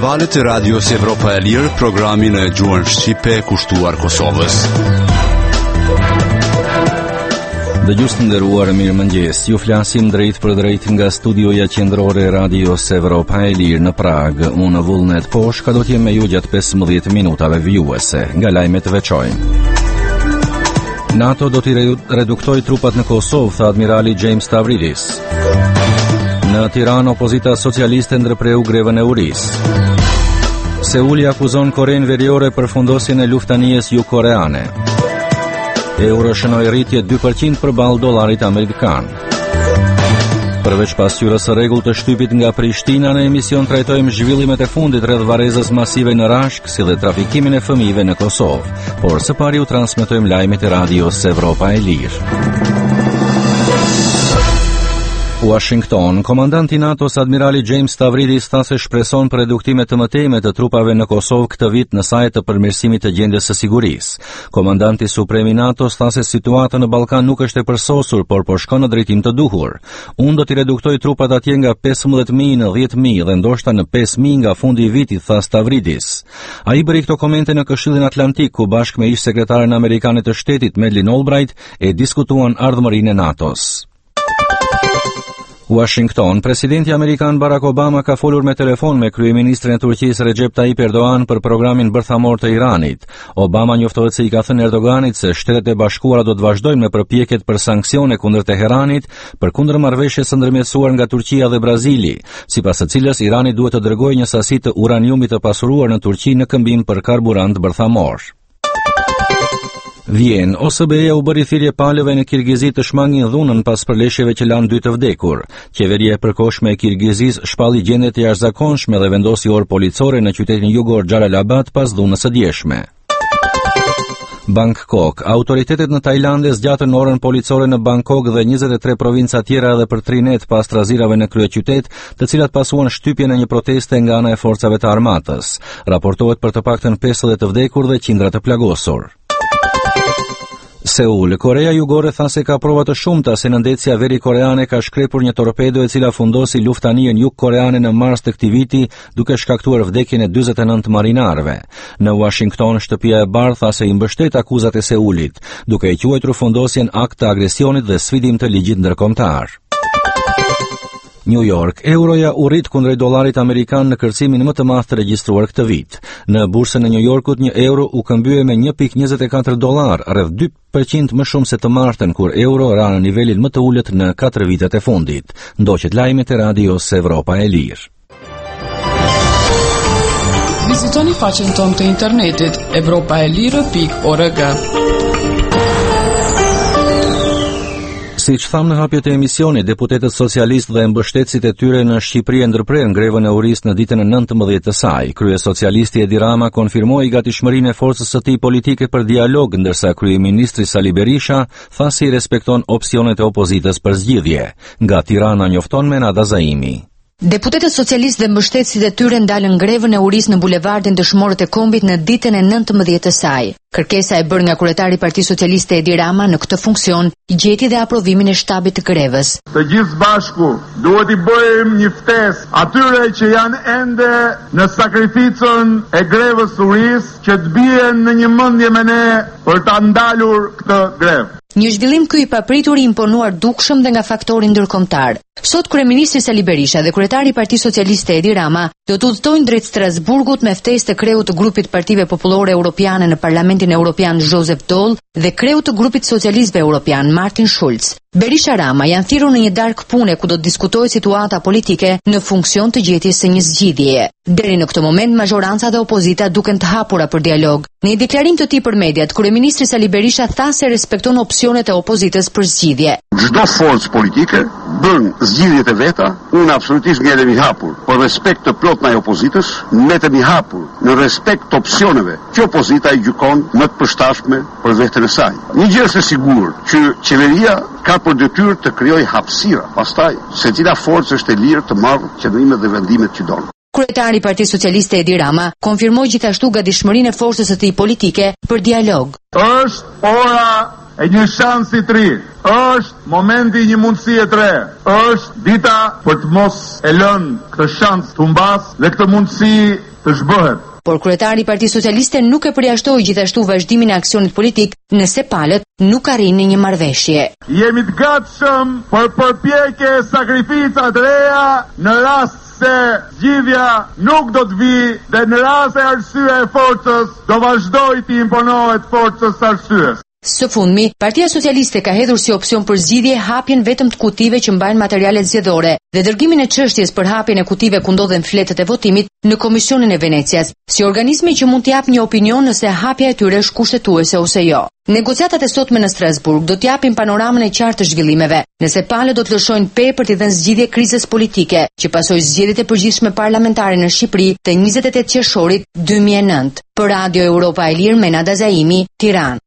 valët e Radios Evropa e Lirë, programin e gjuhën shqipe kushtuar Kosovës. Dëgjues të nderuar, mirëmëngjes. Ju flasim drejt për drejt nga studioja qendrore e Radios Evropa e Lirë në Prag. Unë Vullnet Poshka do t'jem me ju gjatë 15 minutave vijuese. Nga lajmet veçojnë. NATO do t'i reduktoj trupat në Kosovë, tha admirali James Stavridis. Në Tiranë, opozita socialiste ndërpreu grevën e urisë. Seuli akuzon Korenë Veriore për fundosjen e luftanijes jugkoreane. Euro shënoi rritje 2% përballë dollarit amerikan. Përveç pasqyrës së rregullt të shtypit nga Prishtina, në emision trajtojmë zhvillimet e fundit rreth varrezës masive në Rashk, si dhe trafikimin e fëmijëve në Kosovë. Por së pari u transmetojmë lajmet e Radios Evropa e Lirë. Washington, komandanti NATO-s admirali James Stavridis tha se shpreson për reduktime të mëtejme të trupave në Kosovë këtë vit në sajt të përmirësimit të gjendjes së sigurisë. Komandanti suprem i NATO-s tha se situata në Ballkan nuk është e përsosur, por po shkon në drejtim të duhur. Unë do t'i reduktoj trupat atje nga 15.000 në 10.000 dhe ndoshta në 5.000 nga fundi i vitit, tha Stavridis. Ai bëri këto komente në Këshillin Atlantik, ku bashkë me ish sekretaren amerikane të shtetit Madeleine Albright e diskutuan ardhmërinë e NATO-s. Washington, presidenti amerikan Barack Obama ka folur me telefon me kryeministrin e Turqisë Recep Tayyip Erdogan për programin bërthamor të Iranit. Obama njoftohet se i ka thënë Erdoganit se Shtetet e Bashkuara do të vazhdojnë me përpjekjet për sanksione kundër Teheranit përkundër marrëveshjes së ndërmjetësuar nga Turqia dhe Brazili, sipas së cilës Irani duhet të dërgojë një sasi të uraniumit të pasuruar në Turqi në këmbim për karburant bërthamor. Vjen, OSBE u bëri thirrje palëve në Kirgizi të shmangin dhunën pas përleshjeve që lanë 2 të vdekur. Qeveria e përkohshme e Kirgizis shpalli gjendje të jashtëzakonshme dhe vendosi orë policore në qytetin jugor Xhalalabad pas dhunës së djeshme. Bangkok, autoritetet në Tajlande zgjatën orën policore në Bangkok dhe 23 provinca tjera edhe për 3 net pas trazirave në kryeqytet, të cilat pasuan shtypjen e një proteste nga ana e forcave të armatës. Raportohet për të paktën 50 të vdekur dhe qindra të plagosur. Seul, Korea Jugore tha se ka prova të shumta se nëndetësia veri koreane ka shkrepur një torpedo e cila fundosi luftanijen jugkoreane në mars të këtij viti, duke shkaktuar vdekjen e 49 marinarëve. Në Washington, shtëpia e bardhë tha se i mbështet akuzat e Seulit, duke e quajtur fundosjen akt të agresionit dhe sfidim të ligjit ndërkombëtar. New York, euroja u rrit kundrejt dollarit amerikan në kërcimin më të madh të regjistruar këtë vit. Në bursën e New Yorkut, një euro u këmbye me $1.24, rreth 2% më shumë se të martën, kur euro ra në nivelin më të ulët në 4 vitet e fundit. Ndoqet lajmet e Radios Evropa e Lirë. Vizitoni faqen tonë të internetit evropaelire.org. Siç thamë në hapjet e emisionit, deputetët socialistë dhe mbështetësit e tyre në Shqipëri ndërprerën grevën e urisë në ditën e 19 të saj. Kryesocialisti Edi Rama konfirmoi gatishmërinë e forcës së tij politike për dialog, ndërsa kryeministri Sali Berisha tha se i respekton opsionet e opozitës për zgjidhje. Nga Tirana njofton Menada Zaimi. Deputetët socialistë dhe mbështetësit e tyre ndalën grevën e urisë në bulevardin Dëshmorët e Kombit në ditën e 19 të saj. Kërkesa e bërë nga kryetari i Partisë Socialiste Edi Rama në këtë funksion i gjeti dhe aprovimin e shtabit të grevës. Të gjithë bashku duhet i bëjmë një ftesë atyre që janë ende në sakrificën e grevës së urisë, që të bien në një mendje me ne për ta ndalur këtë grevë. Një zhvillim ky i papritur i imponuar dukshëm dhe nga faktori ndërkombëtar. Sot kryeministri Sali Berisha dhe kryetari i Partisë Socialiste Edi Rama do të udhëtojnë drejt Strasburgut me ftesë të kreut të grupit Partive Popullore Europiane në Parlamentin Evropian Joseph Daul dhe kreut të grupit socialistëve Europian Martin Schulz. Berisha Rama janë thirrur në një darkë pune ku do të diskutojë situata politike në funksion të gjetjes së një zgjidhjeje. Deri në këtë moment mazhoranca dhe opozita duken të hapura për dialog. Në një deklarim të tij për mediat, kryeministri Sali Berisha tha se respekton opsionet e opozitës për zgjidhje. Çdo forcë politike bën zgjidhjet e veta, unë absolutisht ngelem i hapur për respekt të plot ndaj opozitës, mbetem i hapur në respekt të opsioneve që opozita i gjykon më të përshtatshme për veten e saj. Një gjë është e sigurt, që qeveria ka për detyrë të krijojë hapësira, pastaj secila forcë është e lirë të marrë qëndrimet dhe vendimet që don. Kryetari i Partisë Socialiste Edi Rama konfirmoi gjithashtu gatishmërinë e forcës së tij politike për dialog. Është ora e një shansi të ri. Është momenti një mundësie të re. Është dita për të mos e lënë këtë shans të humbas dhe këtë mundësi të zhbëhet. Por kryetari i Partisë Socialiste nuk e përjashtoi gjithashtu vazhdimin e aksionit politik nëse palët nuk arrinin një marrëveshje. Jemi të gatshëm për përpjekje e sakrifica të reja në rast se zgjidhja nuk do të vi dhe në rast se arsyeja e forcës do vazhdoj të imponohet forcës së arsyes. Së fundmi, Partia Socialiste ka hedhur si opsion për zgjidhje hapjen vetëm të kutive që mbajnë materialet zgjedhore dhe dërgimin e çështjes për hapjen e kutive ku ndodhen fletët e votimit në Komisionin e Venecias, si organizmi që mund të japë një opinion nëse hapja e tyre është kushtetuese ose jo. Negociatat e sotme në Strasburg do të japin panoramën e qartë të zhvillimeve, nëse palët do të lëshojnë për të dhënë zgjidhje krizës politike, që pasoi zgjedhjet e përgjithshme parlamentare në Shqipëri të 28 qershorit 2009. Për Radio Europa e Lirë, Menada Zaimi, Tiranë.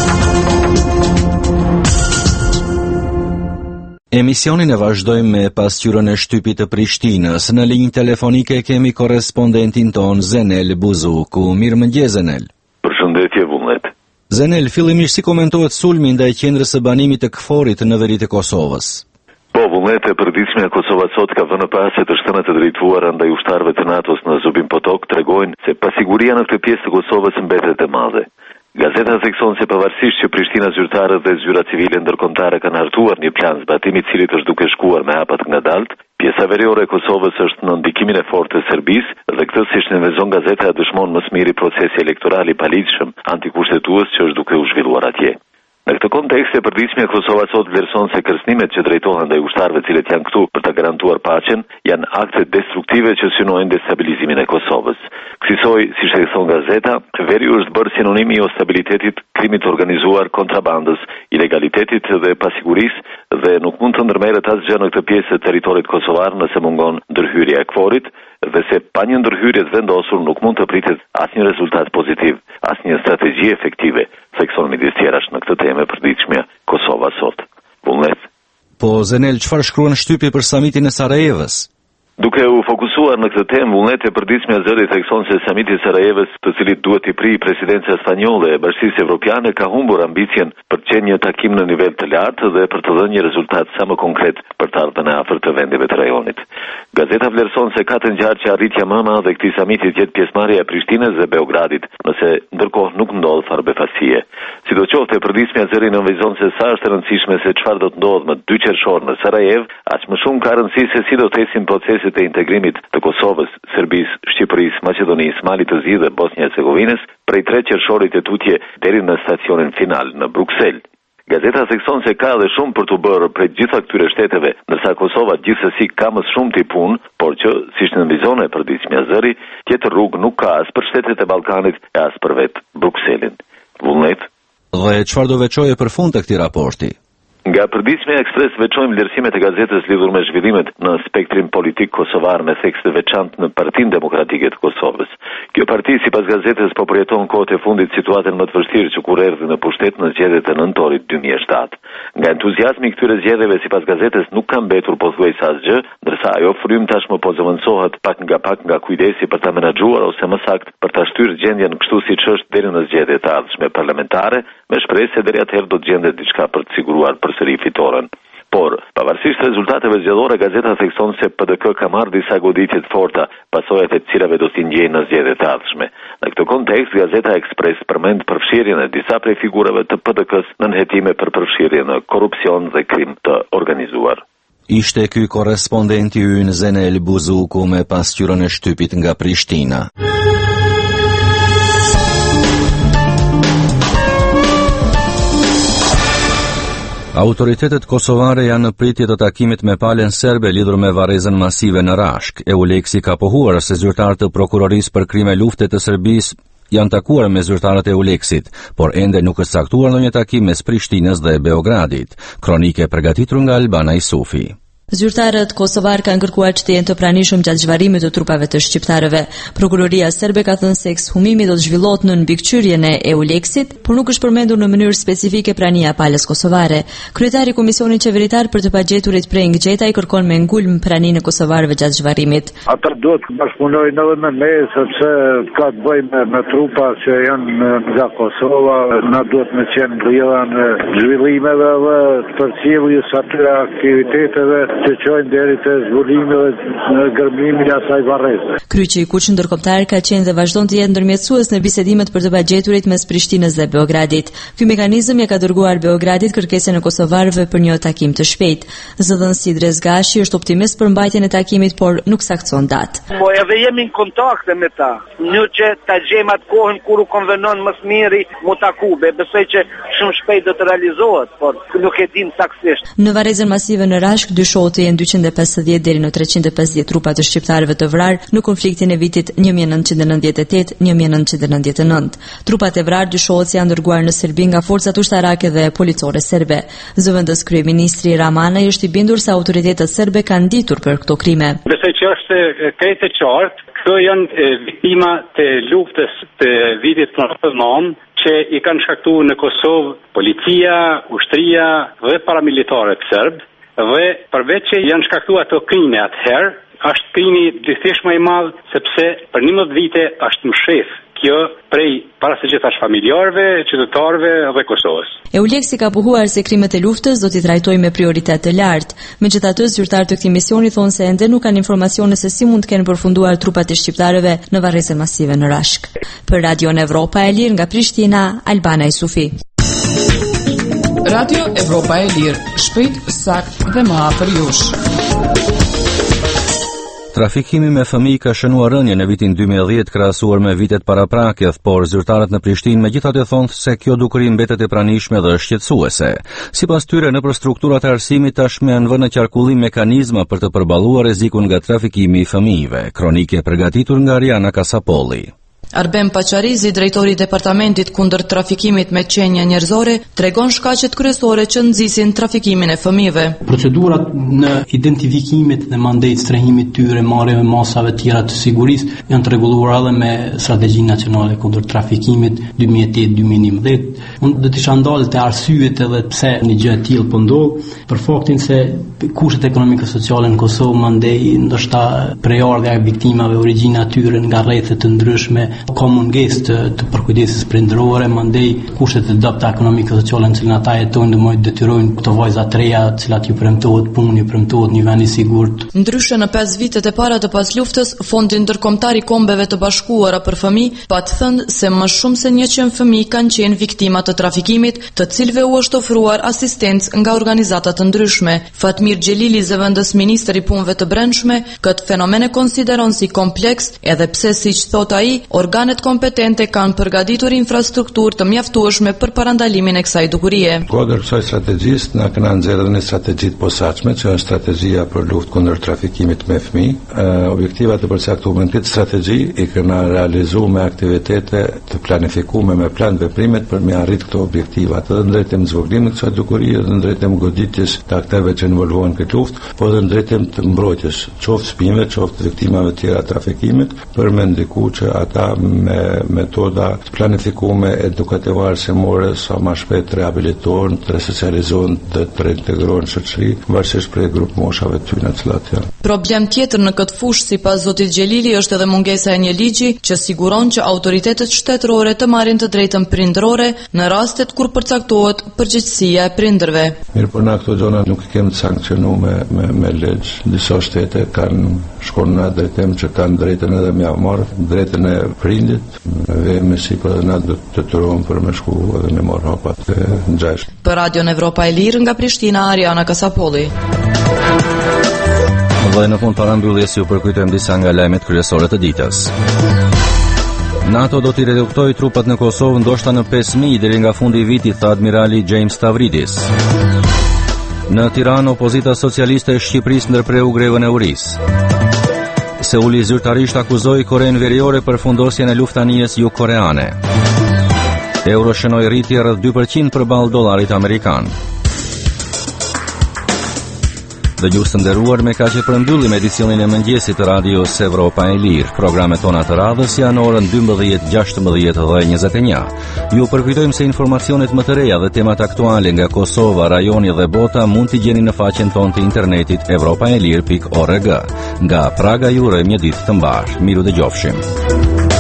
Emisionin e vazhdojmë me pasqyrën e shtypit të Prishtinës. Në linjë telefonike kemi korrespondentin ton Zenel Buzuku. Mirëmëngjes Zenel. Përshëndetje Vullnet. Zenel, fillimisht si komentohet sulmi ndaj qendrës së banimit të KFOR-it në veri të Kosovës? Po, Vullnet, e përditshmja e Kosovës sot ka vënë pas se të shtënat e drejtuara ndaj ushtarëve të NATO-s në Zubin Potok tregojnë se pasiguria në këtë pjesë të Kosovës mbetet e madhe. Gazeta thekson se pavarësisht që Prishtina zyrtare dhe zyra civile ndërkombëtare kanë hartuar një plan zbatimi i cilit është duke shkuar me hapat ngadalt, pjesa veriore e Kosovës është në ndikimin e fortë të Serbisë dhe këtë, siç nënvezon gazeta, dëshmon më së miri procesi elektoral i paligjshëm antikushtetues që është duke u zhvilluar atje. Në këtë kontekst, e përditshmja Kosova sot vlerëson se kërcënimet që drejtohen ndaj ushtarëve të cilët janë këtu për ta garantuar paqen janë akte destruktive që synojnë destabilizimin e Kosovës. Kësaj, siç e thon gazeta, veri është bërë sinonimi i stabilitetit, krimit organizuar, kontrabandës, ilegalitetit dhe pasigurisë dhe nuk mund të ndërmerret asgjë në këtë pjesë të territorit kosovar nëse mungon ndërhyrja e KFOR-it dhe se pa një ndërhyrje të vendosur nuk mund të pritet asnjë rezultat pozitiv, asnjë strategji efektive, thekson midis tjerash në këtë temë përditshmja Kosova sot. Vullnet. Po Zenel, çfarë shkruan shtypi për samitin e Sarajevës? Duke u fokusuar në këtë temë, Vullnet, e përditshmja zëri thekson se samiti i Sarajevës, të cilit duhet i prijë presidenca spanjolle e Bashkisë Evropiane, ka humbur ambicien për të qenë një takim në nivel të lartë dhe për të dhënë një rezultat sa më konkret për të ardhmen e afërt të vendeve të rajonit. Gazeta vlerëson se ka të ngjarë që arritja më e madhe e këtij samiti të jetë pjesëmarrja e Prishtinës dhe Beogradit, nëse ndërkohë nuk ndodh farbefasie. Sidoqoftë, e përditshmja zëri nënvizon se sa është e rëndësishme se çfarë do të ndodhë më 2 qershor në Sarajev, aq më shumë ka rëndësi se si do të ecin proceset e integrimit të Kosovës, Serbisë, Shqipërisë, Maqedonisë, Malit të Zi dhe Bosnjë-Hercegovinës prej 3 qershorit e tutje deri në stacionin final në Bruksel. Gazeta thekson se ka edhe shumë për të bërë prej gjitha këtyre shteteve, ndërsa Kosova gjithsesi ka më shumë të punë, por që, siç nënvizon e përditshmja zëri, tjetër rrugë nuk ka as për shtetet e Ballkanit e as për vetë Brukselin. Vullnet. Dhe çfarë do veçoje për fund të këtij raporti? Nga përditshmja Ekspres veçojmë vlerësimet e gazetës lidhur me zhvillimet në spektrin politik kosovar me theks të veçantë në Partinë Demokratike të Kosovës. Kjo parti, sipas gazetës, po përjeton kohët e fundit situatën më të vështirë që kur erdhi në pushtet në zgjedhjet e nëntorit 2007. Nga entuziazmi i këtyre zgjedhjeve, sipas gazetës, nuk ka mbetur pothuajse asgjë, ndërsa ajo frym tashmë po zëvendësohet pak nga kujdesi për ta menaxhuar ose më saktë për ta shtyrë gjendjen kështu siç është deri në zgjedhjet e ardhshme parlamentare, me shpresë se deri atëherë do të gjendet diçka për të siguruar përsëri fitoren. Por, pavarësisht rezultateve zgjedhore, gazeta thekson se PDK ka marrë disa goditje të forta, pasojat e cilave do t'i ngjejnë në zgjedhjet e ardhshme. Në këtë kontekst, gazeta Ekspres përmend përfshirjen e disa prej figurave të PDK-s në nënhetime për përfshirje në korrupsion dhe krim të organizuar. Ishte ky korrespondenti ynë Zenel Buzuku me pasqyrën e shtypit nga Prishtina. Autoritetet kosovare janë në pritje të takimit me palën serbe lidhur me varrezën masive në Rashk. EULEX-i ka pohuar se zyrtarët e prokurorisë për krime lufte të Serbisë janë takuar me zyrtarët e EULEX-it, por ende nuk është caktuar ndonjë takim mes Prishtinës dhe Beogradit. Kronike përgatitur nga Albana Isufi. Zyrtarët kosovar kanë kërkuar që të jenë të pranishëm gjatë zhvarrimit të trupave të shqiptarëve. Prokuroria serbe ka thënë se ekshumimi do të zhvillohet në mbikëqyrjen e EULEX-it, por nuk është përmendur në mënyrë specifike prania palës kosovare. Kryetari i Komisionit Qeveritar për të pagjeturit Preng Gjetaj kërkon me ngulm praninë e kosovarëve gjatë zhvarrimit. Ata duhet të bashkëpunojnë edhe me ne, sepse ka të bëjë me trupa që janë nga Kosova, na duhet me qenë rrjedha në zhvillimeve dhe përcjelljes atyre aktiviteteve që qojnë deri te zbulimi dhe gërmimi i asaj varreze. Kryqi i Kuq ndërkombëtar ka qenë dhe vazhdon të jetë ndërmjetësues në bisedimet për të pagjeturit mes Prishtinës dhe Beogradit. Ky mekanizëm ja ka dërguar Beogradit kërkesën e kosovarëve për një takim të shpejtë. Zëdhënësi Drezgashi është optimist për mbajtjen e takimit, por nuk saktëson datë. Po edhe jemi në kontakte me ta. Në që ta gjejmë atë kohën kur u konvenon më së miri mu taku, besoj që shumë shpejt do të realizohet, por nuk e dim saktësisht. Në varrezën masive në Rashk dyshohet të jenë 250 deri në 350 trupa të shqiptarëve të vrarë në konfliktin e vitit 1998-1999. Trupat e vrarë dyshohet se janë dërguar në Serbi nga forcat ushtarake dhe policore serbe. Zëvendës kryeministri Ramanaj është i bindur se autoritetet serbe kanë ditur për këto krime. Besoj që është krejt e qartë, këto janë viktima të luftës të vitit 99 që i kanë shkaktuar në Kosovë policia, ushtria dhe paramilitarët serbë. Dhe përveç që janë shkaktuar ato krime atëherë, është krimi gjithësisht më i madh sepse për 11 vite është mshef kjo prej para se gjithash familjarëve, qytetarëve dhe Kosovës. EULEX-i ka pohuar se krimet e luftës do t'i trajtojë me prioritet të lartë. Megjithatë, zyrtarët të këtij misioni thonë se ende nuk kanë informacione se si mund të kenë përfunduar trupat e shqiptarëve në varrezën masive në Rashk. Për Radion Evropa e Lirë nga Prishtina, Albana Isufi. Radio Evropa e Lirë, shpejt, sakt dhe më afër jush. Trafikimi me fëmijë ka shënuar rënje në vitin 2010 krahasuar me vitet paraprakje, por zyrtarët në Prishtinë megjithatë thonë se kjo dukuri mbetet e pranishme dhe shqetësuese. Sipas tyre, nëpër strukturat e arsimit tashmë janë vënë në qarkullim mekanizma për të përballuar rrezikun nga trafikimi i fëmijëve. Kronike përgatitur nga Ariana Kasapolli. Arben Paqarizi, drejtori i departamentit kundër trafikimit me qenja njerëzore, tregon shkaqet kryesore që nxisin trafikimin e fëmijëve. Procedurat në identifikimit dhe mandej strehimit tyre, marrjeve masave tjera të sigurisë janë të rregulluara edhe me strategjinë nacionale kundër trafikimit 2008-2011. Unë do të isha ndalë te arsyet edhe pse një gjë e tillë po ndodh, për faktin se kushtet ekonomike sociale në Kosovë mandej ndoshta prejardhja e viktimave, origjina e tyre nga rrethet të ndryshme, ka mungesë të përkujdesjes prindërore, mandej kushtet e dobta ekonomike sociale në cilën ata jetojnë ndërmjet detyrojnë këto vajza të reja, të cilat ju premtohet punë, ju premtohet një vend i sigurt. Ndryshe në 5 vitet e para të pas luftës, Fondi Ndërkombëtar i Kombeve të Bashkuara për Fëmijë pa të thënë se më shumë se 100 fëmijë kanë qenë viktima të trafikimit, të cilëve u është ofruar asistencë nga organizata të ndryshme. Fatmir Xhelili, zëvendës ministri i punëve të brendshme, këtë fenomen e konsideron si kompleks, edhe pse siç thot ai, organet kompetente kanë përgatitur infrastrukturë të mjaftueshme për parandalimin e kësaj dukurie. Kodër kësaj strategjisë na kanë nxjerrë në strategji të posaçme, që është strategjia për luftë kundër trafikimit me fëmijë. Objektivat e përcaktuara në këtë strategji i kanë realizuar me aktivitete të planifikuara me plan veprimet për me arrit këto objektiva, të drejtëm zvogëlimit të kësaj dukurie, të drejtëm goditjes të aktorëve që involvohen në këtë luftë, po dhe drejtëm të mbrojtjes qoftë fëmijëve, qoftë viktimave të tjera të trafikimit, për me ndikuar që ata me metoda të planifikuara edukative arsimore sa më shpejt rehabilitohen, të resocializohen dhe të reintegrohen në shoqëri, varësisht prej grup moshave të tyre të cilat janë. Problem tjetër në këtë fushë sipas zotit Xhelili është edhe mungesa e një ligji që siguron që autoritetet shtetërore të marrin të drejtën prindërore në rastet kur përcaktohet përgjegjësia e prindërve. Mirë, por na këto gjëra nuk i kemi sankcionuar me ligj. Disa shtete kanë shkuar në drejtim që kanë drejtën edhe me marr drejtën e prindit, dhe me sipër na do të turojmë për me shku edhe me marr hapat e ngjashme. Për Radion Evropa e Lirë nga Prishtina, Ariana Kasapolli. Dhe në fund parambyljes ju përkujtojmë disa nga lajmet kryesore të ditës. NATO do t'i reduktoj trupat në Kosovë ndoshta në 5.000 deri nga fundi i vitit, tha admirali James Stavridis. Në Tiranë, opozita socialiste e Shqipërisë ndërpreu grevën e urisë. Seuli zyrtarisht akuzoi Korenë Veriore për fundosjen e luftanijes jugkoreane. Euro shënoi rritje rreth 2% përballë dollarit amerikan. Dëgjues të nderuar, me kaq e përmbyllim edicionin e mëngjesit të radios Evropa e Lirë. Programet tona të radhës janë orën 12, 16 dhe 21. Ju përkujtojmë se informacionet më të reja dhe temat aktuale nga Kosova, rajoni dhe bota mund t'i gjeni në faqen tonë të internetit evropaelir.org. Nga Praga ju urojmë një ditë të mbarë. Miru dëgjofshim.